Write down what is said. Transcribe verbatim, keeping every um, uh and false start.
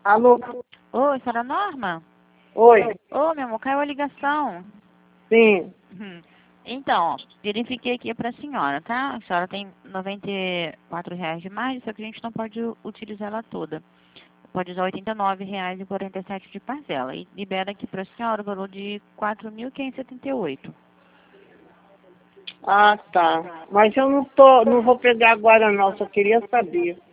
Alô? Oi, senhora Norma? Oi? Ô, meu amor, caiu a ligação. Sim. Hum. Então, ó, verifiquei aqui pra senhora, tá? A senhora tem noventa e quatro reais de margem, só que a gente não pode u- utilizar ela toda. Pode usar oitenta e nove reais e quarenta e sete de parcela. E libera aqui pra senhora o valor de quatro mil quinhentos e setenta e oito. Ah, tá. Mas eu não tô, não vou pegar agora não, só queria saber.